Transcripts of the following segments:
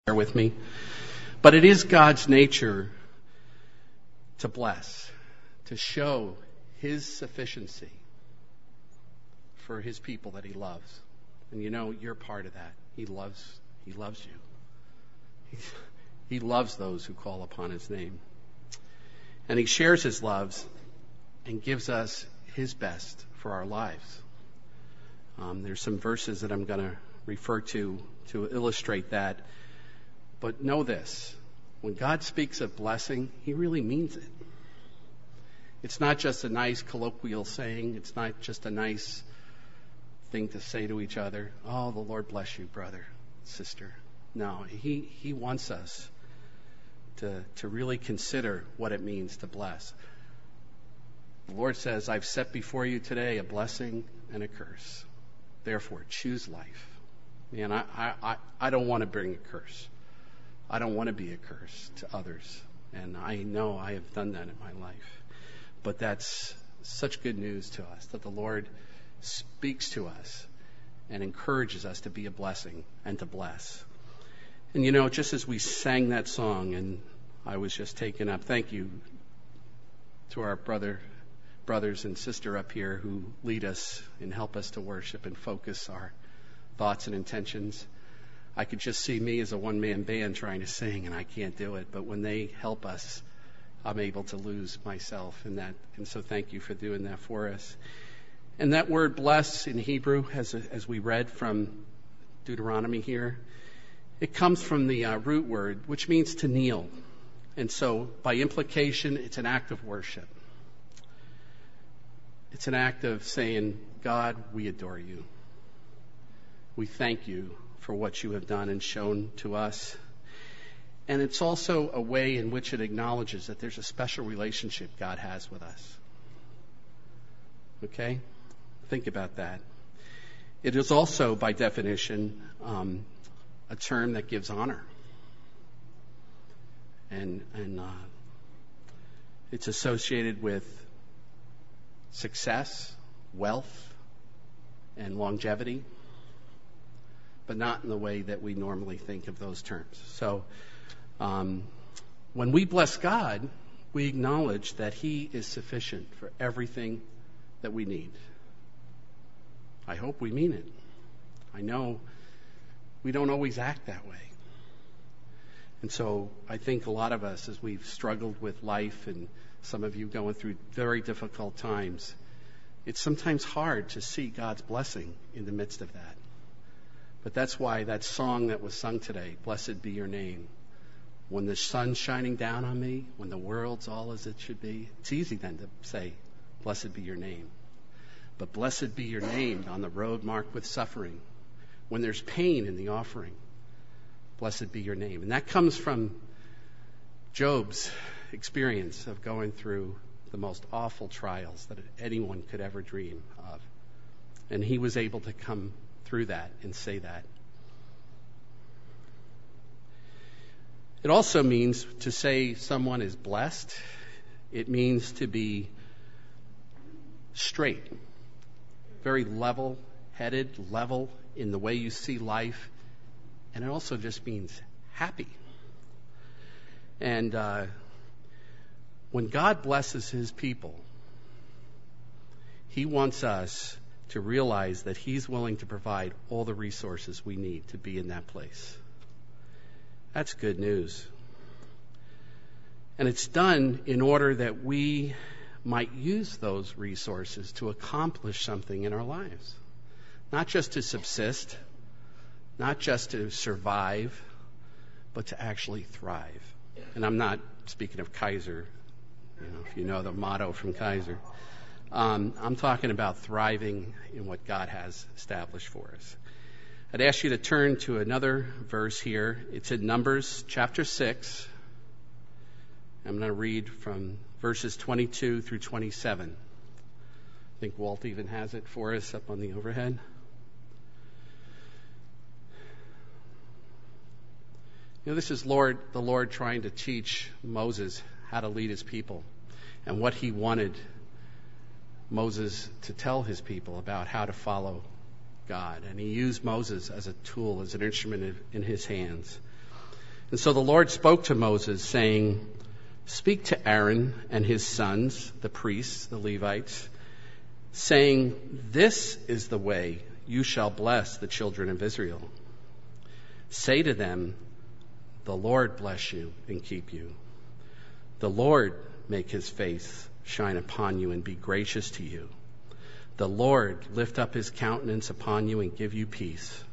Bear with me. But it is God's nature to bless, to show his sufficiency for his people that he loves. And you know, you're part of that. He loves you. He loves those who call upon his name. And he shares his loves and gives us his best for our lives. There's some verses that I'm going to refer to illustrate that. But know this, when God speaks of blessing, he really means it. It's not just a nice colloquial saying. It's not just a nice thing to say to each other. Oh, the Lord bless you, brother, sister. No, he wants us to really consider what it means to bless. The Lord says, I've set before you today a blessing and a curse. Therefore, choose life. Man, I don't want to bring a curse. I don't want to be a curse to others. And I know I have done that in my life. But that's such good news to us, that the Lord speaks to us and encourages us to be a blessing and to bless. And you know, just as we sang that song, and I was just taken up, thank you to our brothers and sister up here who lead us and help us to worship and focus our thoughts and intentions. I could just see me as a one-man band trying to sing, and I can't do it. But when they help us, I'm able to lose myself in that. And so thank you for doing that for us. And that word bless in Hebrew, as we read from Deuteronomy here, it comes from the root word, which means to kneel. And so by implication, it's an act of worship. It's an act of saying, God, we adore you. We thank you for what you have done and shown to us. And it's also a way in which it acknowledges that there's a special relationship God has with us. Okay? Think about that. It is also, by definition, a term that gives honor. And it's associated with success, wealth, and longevity, but not in the way that we normally think of those terms. So when we bless God, we acknowledge that he is sufficient for everything that we need. I hope we mean it. I know we don't always act that way. And so I think a lot of us, as we've struggled with life, and some of you going through very difficult times, it's sometimes hard to see God's blessing in the midst of that. But that's why that song that was sung today, Blessed Be Your Name, when the sun's shining down on me, when the world's all as it should be, it's easy then to say, Blessed be your name. But blessed be your name on the road marked with suffering, when there's pain in the offering. Blessed be your name. And that comes from Job's experience of going through the most awful trials that anyone could ever dream of. And he was able to come through that and say that. It also means to say someone is blessed. It means to be straight, very level-headed, level in the way you see life. And it also just means happy. And when God blesses his people, he wants us to realize that he's willing to provide all the resources we need to be in that place. That's good news. And it's done in order that we might use those resources to accomplish something in our lives. Not just to subsist, not just to survive, but to actually thrive. And I'm not speaking of Kaiser, if you know the motto from Kaiser. I'm talking about thriving in what God has established for us. I'd ask you to turn to another verse here. It's in Numbers chapter 6. I'm going to read from verses 22 through 27. I think Walt even has it for us up on the overhead. This is the Lord trying to teach Moses how to lead his people and what he wanted Moses to tell his people about how to follow God. And he used Moses as a tool, as an instrument in his hands. And so the Lord spoke to Moses, saying, "Speak to Aaron and his sons, the priests, the Levites, saying, 'This is the way you shall bless the children of Israel. Say to them, the Lord bless you and keep you. The Lord make his face shine upon you and be gracious to you. The Lord lift up his countenance upon you and give you peace.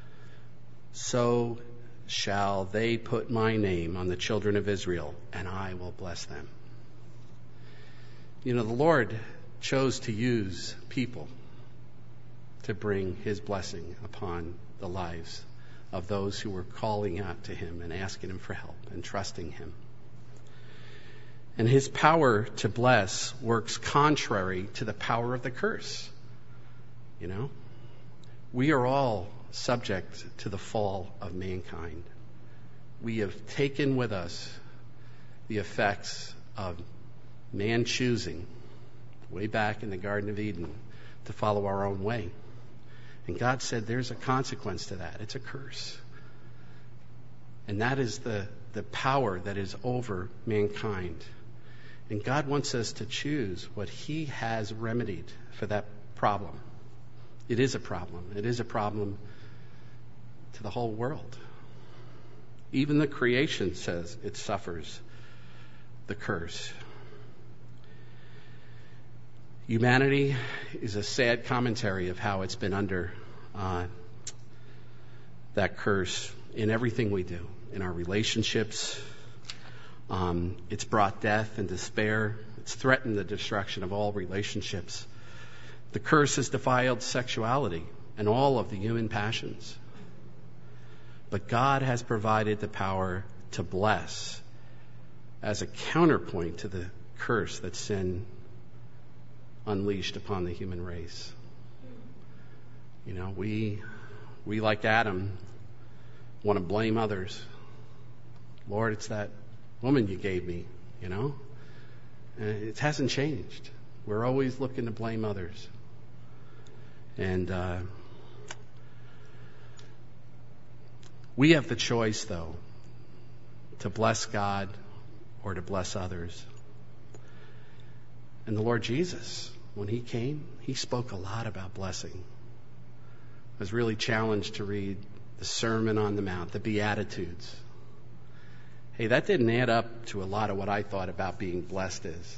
So shall they put my name on the children of Israel, and I will bless them.'" You know, the Lord chose to use people to bring his blessing upon the lives of those who were calling out to him and asking him for help and trusting him. And his power to bless works contrary to the power of the curse. You know, we are all subject to the fall of mankind. We have taken with us the effects of man choosing way back in the Garden of Eden to follow our own way. And God said there's a consequence to that. It's a curse. And that is the power that is over mankind. And God wants us to choose what he has remedied for that problem. It is a problem. It is a problem to the whole world. Even the creation says it suffers the curse. Humanity is a sad commentary of how it's been under that curse in everything we do, in our relationships. It's brought death and despair. It's threatened the destruction of all relationships. The curse has defiled sexuality and all of the human passions. But God has provided the power to bless as a counterpoint to the curse that sin unleashed upon the human race. You know, we like Adam want to blame others. Lord, it's that woman you gave me, you know. It hasn't changed. We're always looking to blame others. And we have the choice, though, to bless God or to bless others. And the Lord Jesus, when he came, he spoke a lot about blessing. I was really challenged to read the Sermon on the Mount, the Beatitudes. Hey, that didn't add up to a lot of what I thought about being blessed is.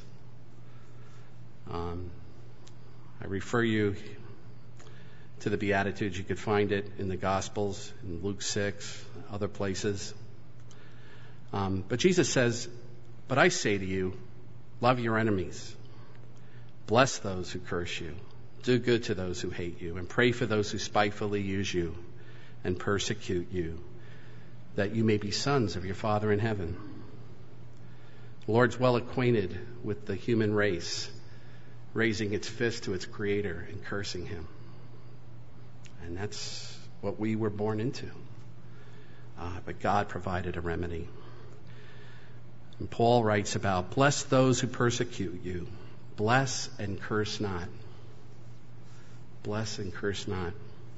I refer you to the Beatitudes. You could find it in the Gospels, in Luke 6, other places. But Jesus says, "But I say to you, love your enemies. Bless those who curse you. Do good to those who hate you, and pray for those who spitefully use you and persecute you, that you may be sons of your Father in heaven." The Lord's well acquainted with the human race, raising its fist to its Creator and cursing him. And that's what we were born into. But God provided a remedy. And Paul writes about, "Bless those who persecute you. Bless and curse not." Bless and curse not.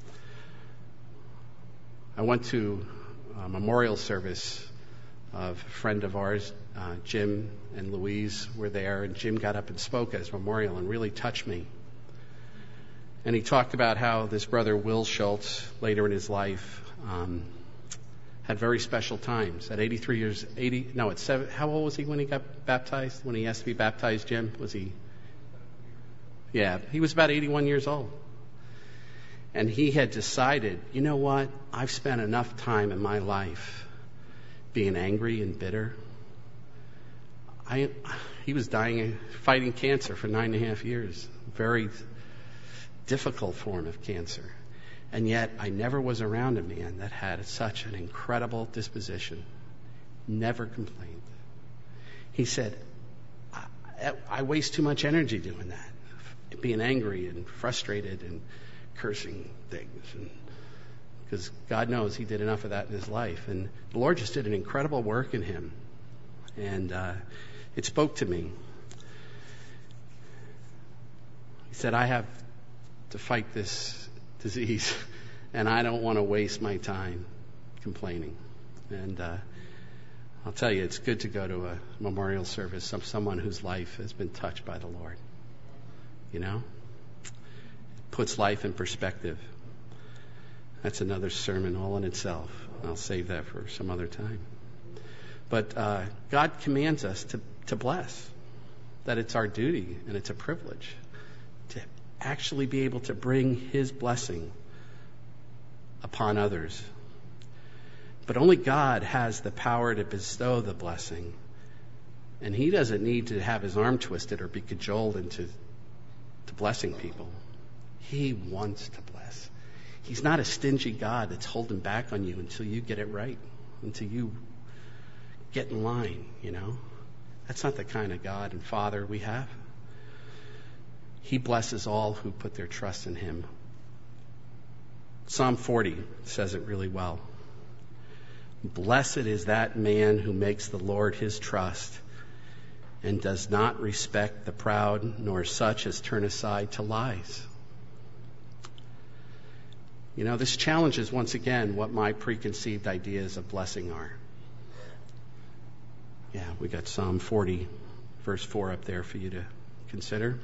I went to a memorial service of a friend of ours, Jim and Louise were there, and Jim got up and spoke at his memorial and really touched me. And he talked about how this brother, Will Schultz, later in his life, had very special times. At 83 years, at 7, how old was he when he got baptized? When he asked to be baptized, Jim? Was he? Yeah, he was about 81 years old. And he had decided, you know what? I've spent enough time in my life being angry and bitter. He was dying, fighting cancer for 9.5 years. Very difficult form of cancer. And yet, I never was around a man that had such an incredible disposition. Never complained. He said, I waste too much energy doing that. Being angry and frustrated and cursing things. Because God knows he did enough of that in his life. And the Lord just did an incredible work in him. And it spoke to me. He said, I have to fight this disease, and I don't want to waste my time complaining. And I'll tell you, it's good to go to a memorial service of someone whose life has been touched by the Lord. You know? Puts life in perspective. That's another sermon all in itself. I'll save that for some other time. But God commands us to bless. That it's our duty and it's a privilege to actually be able to bring His blessing upon others. But only God has the power to bestow the blessing. And He doesn't need to have His arm twisted or be cajoled into blessing people. He wants to bless. He's not a stingy God that's holding back on you until you get it right, until you get in line, you know. That's not the kind of God and Father we have. He blesses all who put their trust in Him. Psalm 40 says it really well. Blessed is that man who makes the Lord his trust and does not respect the proud, nor such as turn aside to lies. You know, this challenges once again what my preconceived ideas of blessing are. Yeah, we got Psalm 40, verse 4 up there for you to consider.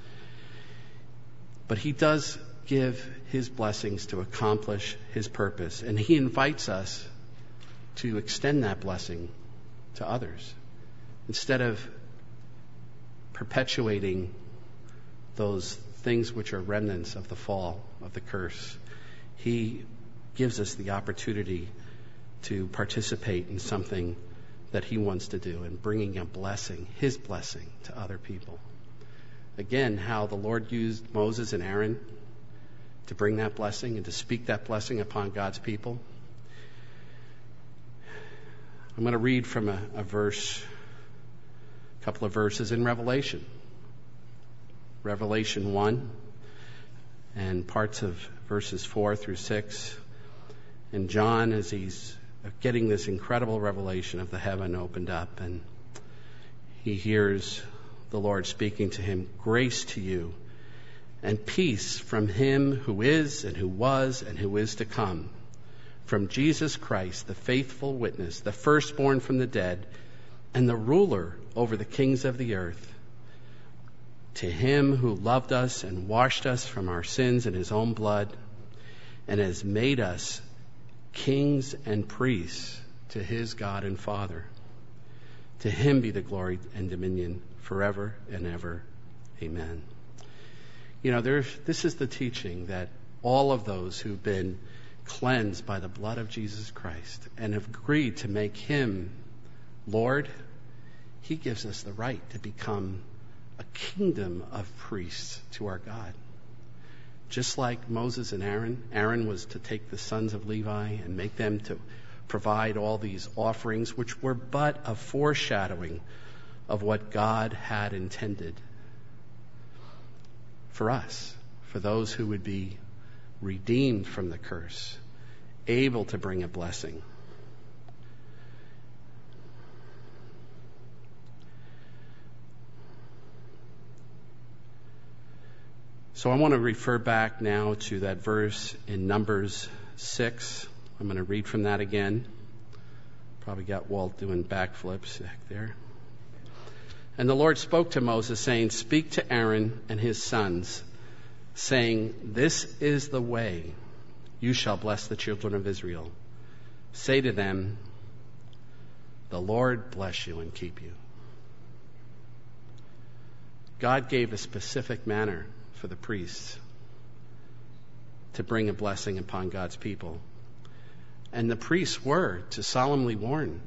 But He does give His blessings to accomplish His purpose, and He invites us to extend that blessing to others instead of perpetuating those things which are remnants of the fall, of the curse. He gives us the opportunity to participate in something that He wants to do and bringing a blessing, His blessing, to other people. Again, how the Lord used Moses and Aaron to bring that blessing and to speak that blessing upon God's people. I'm going to read from a verse, a couple of verses in Revelation. Revelation 1 and parts of verses 4 through 6. And John, as he's getting this incredible revelation of the heaven opened up, and he hears the Lord speaking to him, "Grace to you and peace from Him who is and who was and who is to come, from Jesus Christ, the faithful witness, the firstborn from the dead, and the ruler over the kings of the earth. To Him who loved us and washed us from our sins in His own blood, and has made us kings and priests to His God and Father. To Him be the glory and dominion forever and ever. Amen." You know, this is the teaching that all of those who've been cleansed by the blood of Jesus Christ and have agreed to make Him Lord, He gives us the right to become a kingdom of priests to our God. Just like Moses and Aaron was to take the sons of Levi and make them to provide all these offerings, which were but a foreshadowing of what God had intended for us, for those who would be redeemed from the curse, able to bring a blessing. So I want to refer back now to that verse in Numbers 6. I'm going to read from that again. Probably got Walt doing backflips back there. "And the Lord spoke to Moses, saying, Speak to Aaron and his sons, saying, This is the way you shall bless the children of Israel. Say to them, The Lord bless you and keep you." God gave a specific manner for the priests to bring a blessing upon God's people. And the priests were to solemnly warn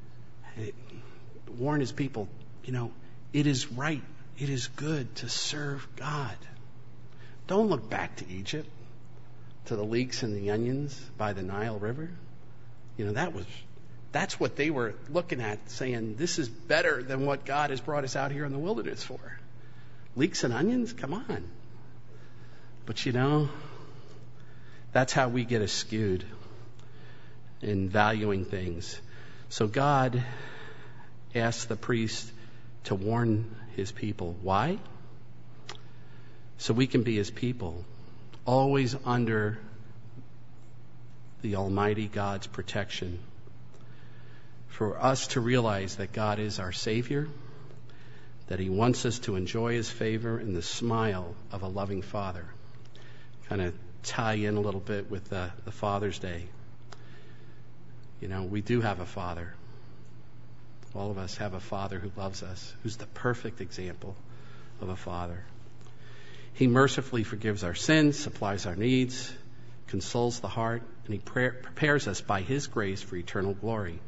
His people, you know, it is right, it is good to serve God. Don't look back to Egypt, to the leeks and the onions by the Nile River. You know, that's what they were looking at, saying, this is better than what God has brought us out here in the wilderness for. Leeks and onions? Come on. But you know, that's how we get skewed in valuing things. So God asked the priest to warn His people. Why? So we can be His people, always under the Almighty God's protection. for us to realize that God is our Savior, that He wants us to enjoy His favor and the smile of a loving Father. Kind of tie in a little bit with the Father's Day. You know, we do have a Father. All of us have a Father who loves us, who's the perfect example of a Father. He mercifully forgives our sins, supplies our needs, consoles the heart, and He prepares us by His grace for eternal glory.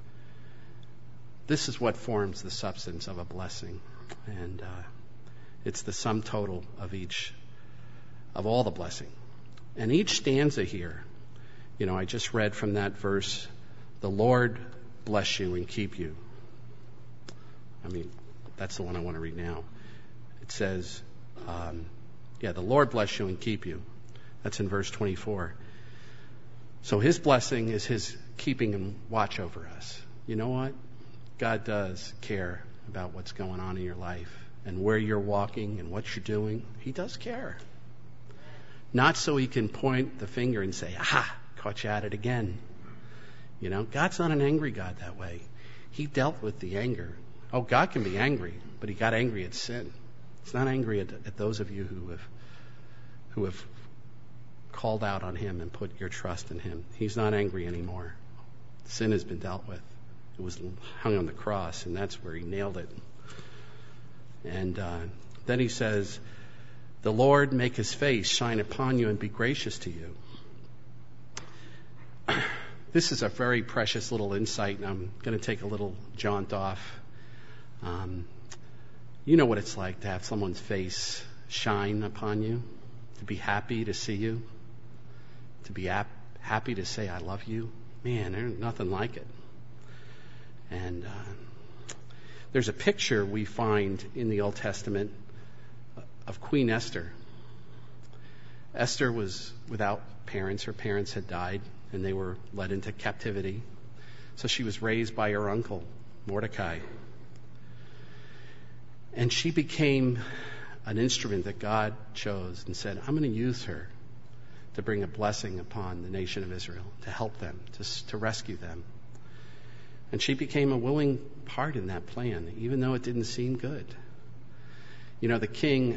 This is what forms the substance of a blessing, and it's the sum total of all the blessing. And each stanza here, you know, I just read from that verse, the Lord bless you and keep you. I mean, that's the one I want to read now. It says, the Lord bless you and keep you. That's in verse 24. So His blessing is His keeping and watch over us. You know what? God does care about what's going on in your life and where you're walking and what you're doing. He does care. Not so He can point the finger and say, aha, caught you at it again. You know, God's not an angry God that way. He dealt with the anger. Oh, God can be angry, but He got angry at sin. He's not angry at those of you who have called out on Him and put your trust in Him. He's not angry anymore. Sin has been dealt with. It was hung on the cross, and that's where He nailed it. And then He says, the Lord make His face shine upon you and be gracious to you. This is a very precious little insight, and I'm going to take a little jaunt off. You know what it's like to have someone's face shine upon you, to be happy to see you, to be happy to say, I love you. Man, there's nothing like it. And there's a picture we find in the Old Testament of Queen Esther. Esther was without parents. Her parents had died, and they were led into captivity. So she was raised by her uncle, Mordecai. And she became an instrument that God chose and said, I'm going to use her to bring a blessing upon the nation of Israel, to help them, to rescue them. And she became a willing part in that plan, even though it didn't seem good. You know, the king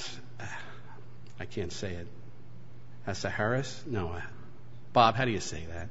I can't say it. Ahasuerus? No. Bob, how do you say that?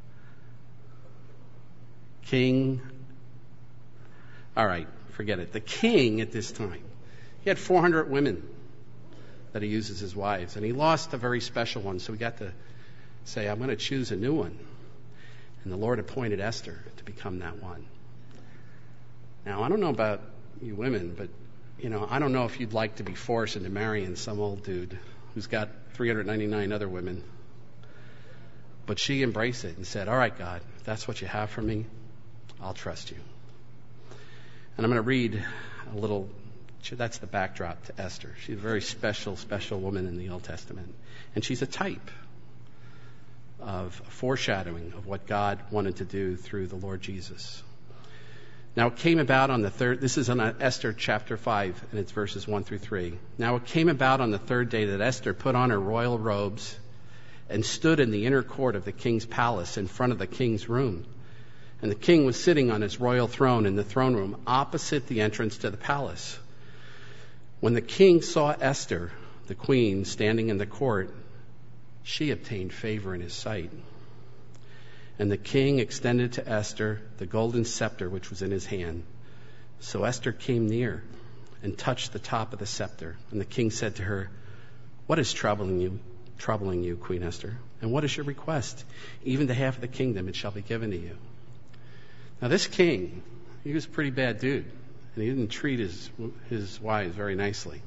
King. All right, forget it. The king at this time, he had 400 women that he used as wives, and he lost a very special one, so he got to say, I'm going to choose a new one. And the Lord appointed Esther to become that one. Now, I don't know about you women, but, you know, I don't know if you'd like to be forced into marrying some old dude who's got 399 other women. But she embraced it and said, all right, God, if that's what you have for me, I'll trust you. And I'm going to read a little, that's the backdrop to Esther. She's a very special, special woman in the Old Testament. And she's a type of a foreshadowing of what God wanted to do through the Lord Jesus. Now it came about on the third, this is on Esther chapter 5, and it's verses 1 through 3. Now it came about on the third day that Esther put on her royal robes and stood in the inner court of the king's palace in front of the king's room. And the king was sitting on his royal throne in the throne room opposite the entrance to the palace. When the king saw Esther, the queen, standing in the court, she obtained favor in his sight. And the king extended to Esther the golden scepter which was in his hand. So Esther came near and touched the top of the scepter. And the king said to her, what is troubling you, Queen Esther? And what is your request? Even to half of the kingdom it shall be given to you. Now this king, he was a pretty bad dude, and he didn't treat his wives very nicely.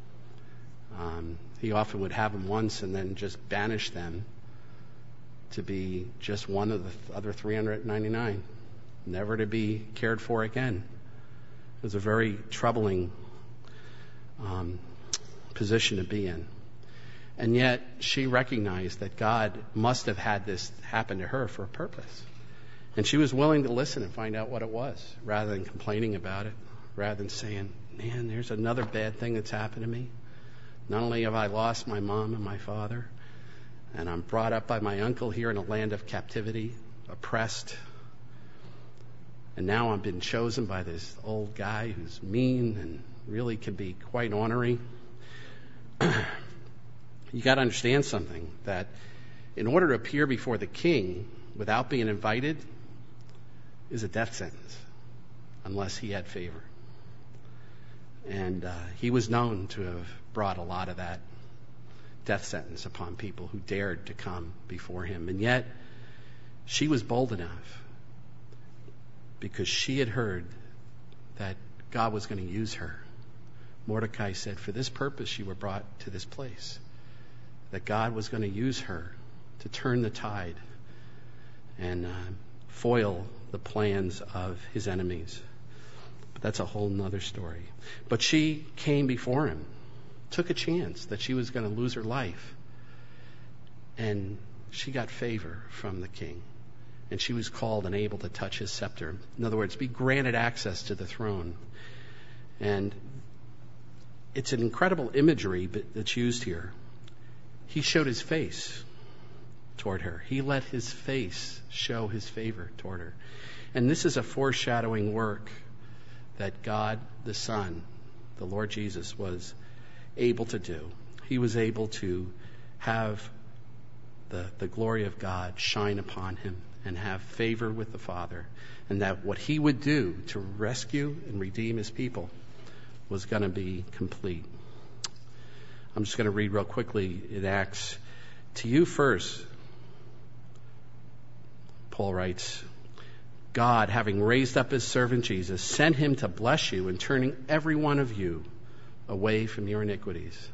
He often would have them once and then just banish them to be just one of the other 399, never to be cared for again. It was a very troubling position to be in. And yet she recognized that God must have had this happen to her for a purpose. And she was willing to listen and find out what it was, rather than complaining about it, rather than saying, man, there's another bad thing that's happened to me. Not only have I lost my mom and my father, and I'm brought up by my uncle here in a land of captivity, oppressed, And now I've been chosen by this old guy who's mean and really can be quite ornery. You got to understand something, that in order to appear before the king without being invited is a death sentence, unless he had favor. And he was known to have brought a lot of that death sentence upon people who dared to come before him. And yet, she was bold enough because she had heard that God was going to use her. Mordecai said, for this purpose you were brought to this place, that God was going to use her to turn the tide and foil the plans of his enemies. But that's a whole nother story. But she came before him, took a chance that she was going to lose her life, and she got favor from the king. And she was called and able to touch his scepter. In other words, be granted access to the throne. And it's an incredible imagery that's used here. He showed his face toward her. He let his face show his favor toward her. And this is a foreshadowing work that God the Son, the Lord Jesus, was able to do. He was able to have the glory of God shine upon him and have favor with the Father, and that what he would do to rescue and redeem his people was going to be complete. I'm just going to read real quickly in Acts. To you first, Paul writes, God, having raised up his servant Jesus, sent him to bless you in turning every one of you away from your iniquities.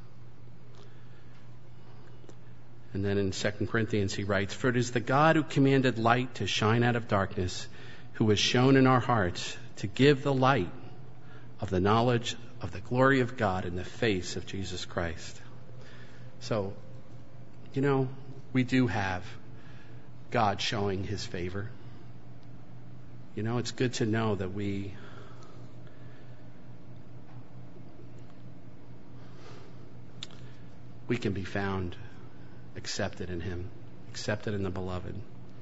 And then in 2 Corinthians he writes, for it is the God who commanded light to shine out of darkness, who has shown in our hearts to give the light of the knowledge of the glory of God in the face of Jesus Christ. So, we do have God showing his favor. It's good to know that we can be found accepted in him, accepted in the beloved.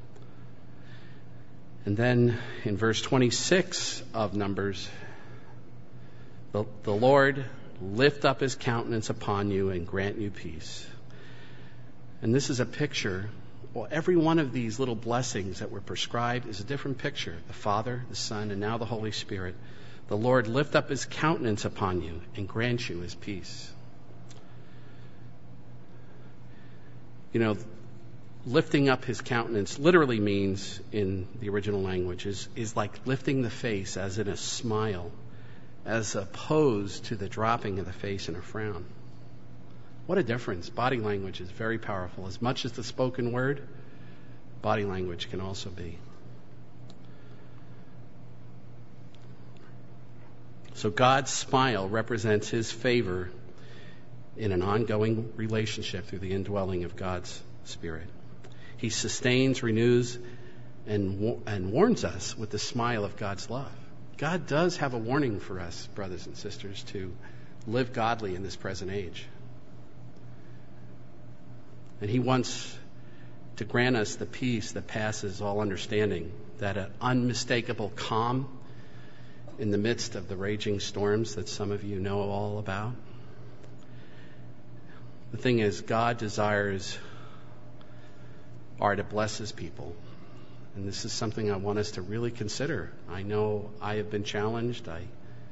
And then in verse 26 of Numbers, the Lord lift up his countenance upon you and grant you peace. And this is a picture. Well, every one of these little blessings that were prescribed is a different picture. The Father, the Son, and now the Holy Spirit. The Lord lift up his countenance upon you and grant you his peace. Lifting up his countenance literally means, in the original language, is like lifting the face as in a smile, as opposed to the dropping of the face in a frown. What a difference. Body language is very powerful. As much as the spoken word, body language can also be. So God's smile represents his favor in an ongoing relationship through the indwelling of God's Spirit. He sustains, renews, and warns us with the smile of God's love. God does have a warning for us, brothers and sisters, to live godly in this present age. And he wants to grant us the peace that passes all understanding, that an unmistakable calm in the midst of the raging storms that some of you know all about. The thing is, God desires to bless his people. And this is something I want us to really consider. I know I have been challenged. I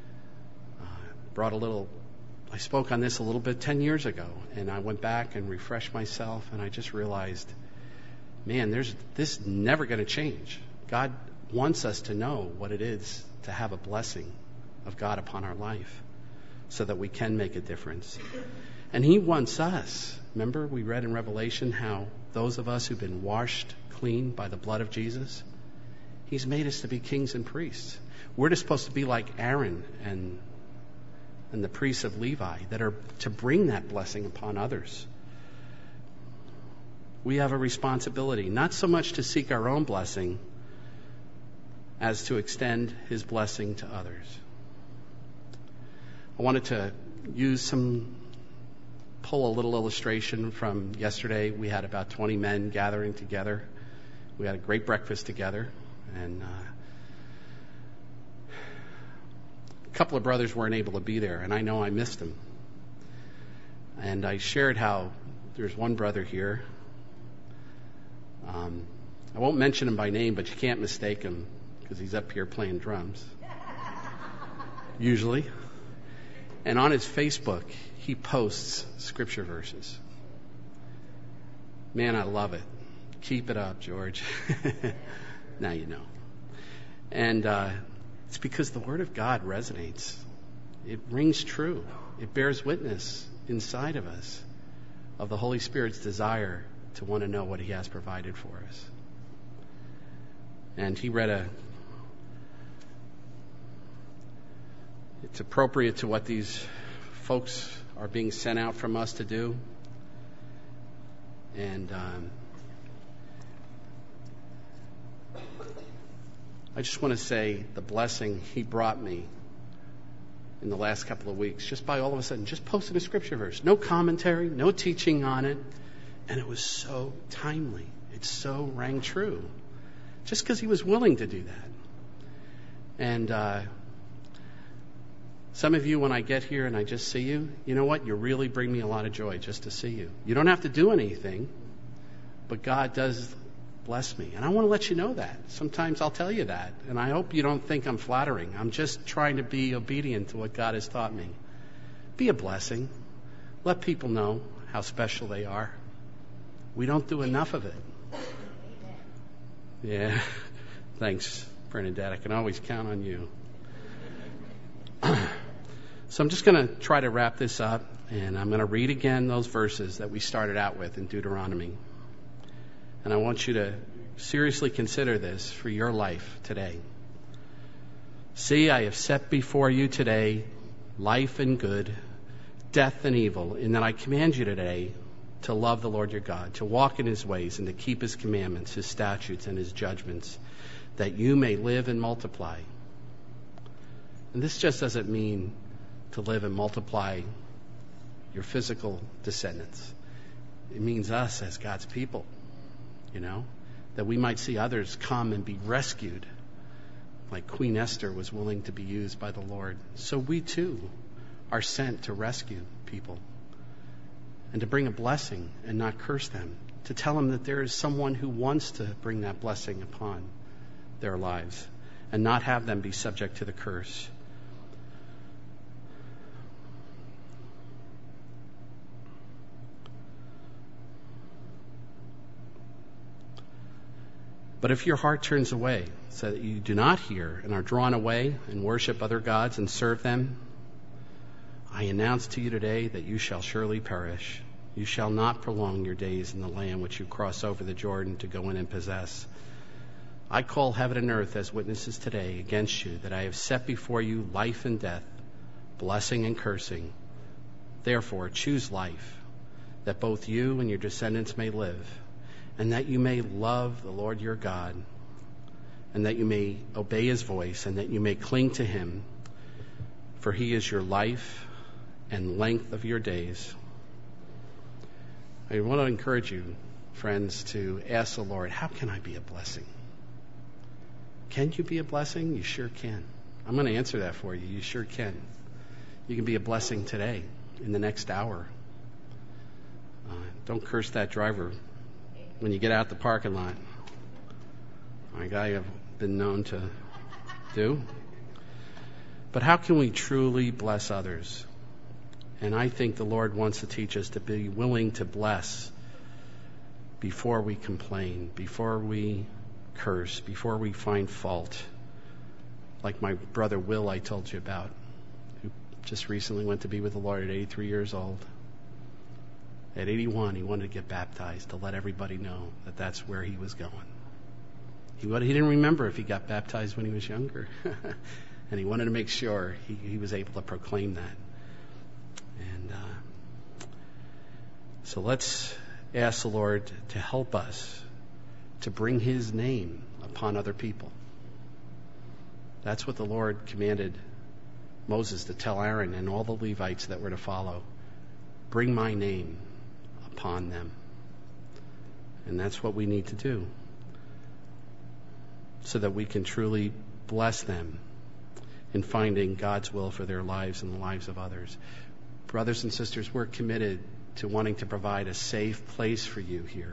spoke on this a little bit 10 years ago, and I went back and refreshed myself, and I just realized, man, this is never going to change. God wants us to know what it is to have a blessing of God upon our life so that we can make a difference. And he wants us. Remember, we read in Revelation how those of us who've been washed clean by the blood of Jesus, he's made us to be kings and priests. We're supposed to be like Aaron and the priests of Levi that are to bring that blessing upon others. We have a responsibility, not so much to seek our own blessing as to extend his blessing to others. I wanted to pull a little illustration from yesterday. We had about 20 men gathering together. We had a great breakfast together, and couple of brothers weren't able to be there, and I know I missed them. And I shared how there's one brother here. I won't mention him by name, but you can't mistake him because he's up here playing drums, usually. And on his Facebook, he posts scripture verses. Man, I love it. Keep it up, George. Now you know. And it's because the Word of God resonates. It rings true. It bears witness inside of us of the Holy Spirit's desire to want to know what He has provided for us. And he read it's appropriate to what these folks are being sent out from us to do. And I just want to say the blessing He brought me in the last couple of weeks, just by all of a sudden, just posting a scripture verse. No commentary, no teaching on it. And it was so timely. It so rang true. Just because he was willing to do that. And some of you, when I get here and I just see you, you know what? You really bring me a lot of joy just to see you. You don't have to do anything, but God does bless me. And I want to let you know that. Sometimes I'll tell you that. And I hope you don't think I'm flattering. I'm just trying to be obedient to what God has taught me. Be a blessing. Let people know how special they are. We don't do enough of it. Yeah. Thanks, Bernadette. I can always count on you. So I'm just going to try to wrap this up, and I'm going to read again those verses that we started out with in Deuteronomy. And I want you to seriously consider this for your life today. See, I have set before you today life and good, death and evil, and that I command you today to love the Lord your God, to walk in His ways, and to keep His commandments, His statutes, and His judgments, that you may live and multiply. And this just doesn't mean to live and multiply your physical descendants. It means us as God's people, that we might see others come and be rescued, like Queen Esther was willing to be used by the Lord. So we too are sent to rescue people and to bring a blessing and not curse them, to tell them that there is someone who wants to bring that blessing upon their lives and not have them be subject to the curse. But if your heart turns away, so that you do not hear and are drawn away and worship other gods and serve them, I announce to you today that you shall surely perish. You shall not prolong your days in the land which you cross over the Jordan to go in and possess. I call heaven and earth as witnesses today against you that I have set before you life and death, blessing and cursing. Therefore, choose life, that both you and your descendants may live, and that you may love the Lord your God, and that you may obey His voice, and that you may cling to Him, for He is your life and length of your days. I want to encourage you, friends, to ask the Lord, how can I be a blessing? Can you be a blessing? You sure can. I'm going to answer that for you. You sure can. You can be a blessing today, in the next hour. Don't curse that driver when you get out the parking lot. Like I have been known to do. But how can we truly bless others? And I think the Lord wants to teach us to be willing to bless before we complain, before we curse, before we find fault. Like my brother Will I told you about, who just recently went to be with the Lord at 83 years old. At 81, he wanted to get baptized to let everybody know that that's where he was going. He didn't remember if he got baptized when he was younger. And he wanted to make sure he was able to proclaim that. And so let's ask the Lord to help us to bring His name upon other people. That's what the Lord commanded Moses to tell Aaron and all the Levites that were to follow. Bring my name upon them. And that's what we need to do, so that we can truly bless them in finding God's will for their lives and the lives of others. Brothers and sisters, we're committed to wanting to provide a safe place for you here.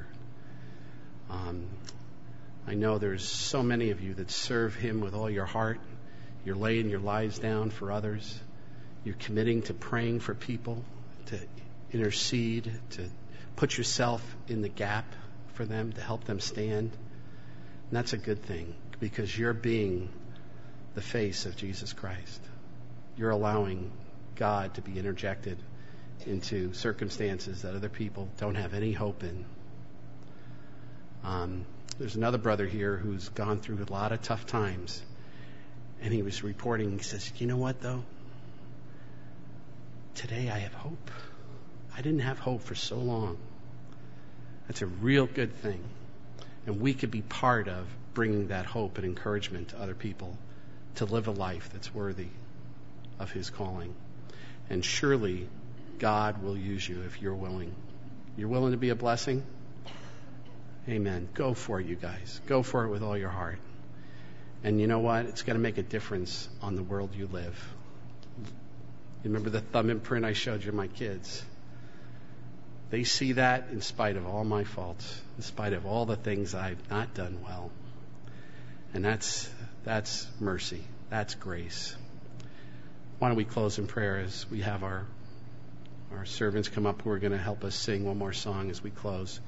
I know there's so many of you that serve Him with all your heart. You're laying your lives down for others. You're committing to praying for people, to intercede, to put yourself in the gap for them, to help them stand. And that's a good thing, because you're being the face of Jesus Christ. You're allowing God to be interjected into circumstances that other people don't have any hope in. There's another brother here who's gone through a lot of tough times, and he was reporting, he says, you know what though? Today I have hope. I didn't have hope for so long. That's a real good thing. And we could be part of bringing that hope and encouragement to other people to live a life that's worthy of His calling. And surely God will use you if you're willing. You're willing to be a blessing? Amen. Go for it, you guys. Go for it with all your heart. And you know what? It's going to make a difference on the world you live. You remember the thumb imprint I showed you, my kids? They see that in spite of all my faults, in spite of all the things I've not done well. And that's mercy. That's grace. Why don't we close in prayer as we have our servants come up who are going to help us sing one more song as we close.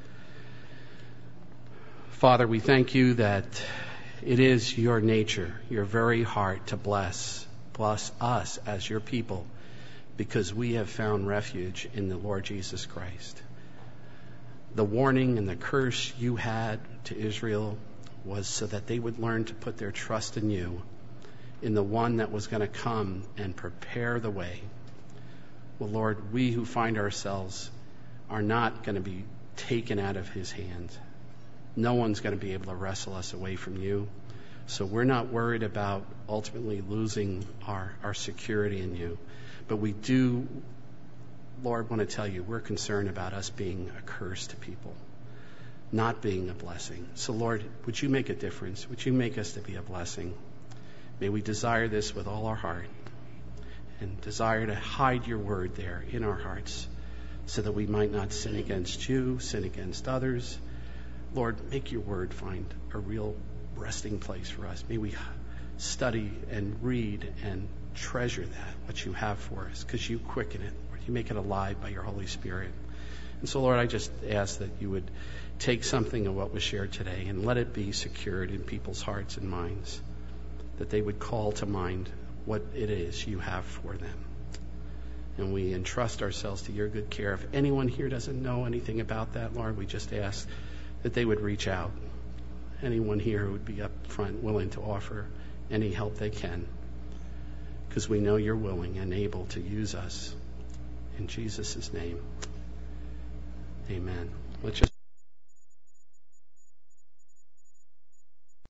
Father, we thank you that it is your nature, your very heart to bless us as your people, because we have found refuge in the Lord Jesus Christ. The warning and the curse you had to Israel was so that they would learn to put their trust in you, in the one that was going to come and prepare the way. Well, Lord, we who find ourselves are not going to be taken out of His hand. No one's going to be able to wrestle us away from you. So we're not worried about ultimately losing our security in you. But we do, Lord, want to tell you, we're concerned about us being a curse to people, not being a blessing. So, Lord, would you make a difference? Would you make us to be a blessing? May we desire this with all our heart and desire to hide your word there in our hearts so that we might not sin against you, sin against others. Lord, make your word find a real resting place for us. May we study and read and treasure that, what you have for us, because you quicken it. Lord, you make it alive by your Holy Spirit. And so, Lord, I just ask that you would take something of what was shared today and let it be secured in people's hearts and minds, that they would call to mind what it is you have for them. And we entrust ourselves to your good care. If anyone here doesn't know anything about that, Lord, we just ask that they would reach out. Anyone here who would be up front willing to offer any help they can, because we know you're willing and able to use us. In Jesus' name, amen. Let's just